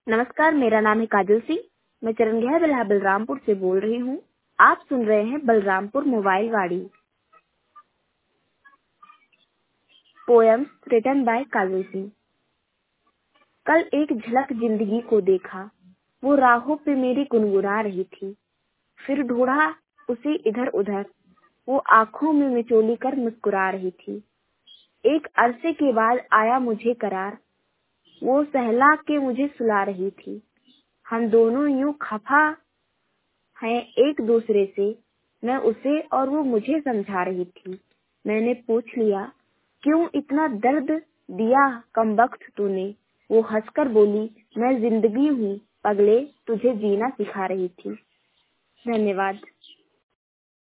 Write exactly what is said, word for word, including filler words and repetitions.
नमस्कार, मेरा नाम है काजल सिंह। मैं चरणगढ़ बिल्हा बलरामपुर से बोल रही हूँ। आप सुन रहे हैं बलरामपुर मोबाइल वाड़ी। Poems written by Kajal Singh. कल एक झलक जिंदगी को देखा, वो राहों पे मेरी गुनगुना रही थी। फिर ढूंढा उसे इधर उधर, वो आंखों में मिचोली कर मुस्कुरा रही थी। एक अरसे के बाद आया मुझे करार, वो सहला के मुझे सुला रही थी। हम दोनों यूं खफा हैं एक दूसरे से, मैं उसे और वो मुझे समझा रही थी। मैंने पूछ लिया, क्यों इतना दर्द दिया कमबख्त तूने? वो हंसकर बोली, मैं जिंदगी हूँ पगले, तुझे जीना सिखा रही थी। धन्यवाद।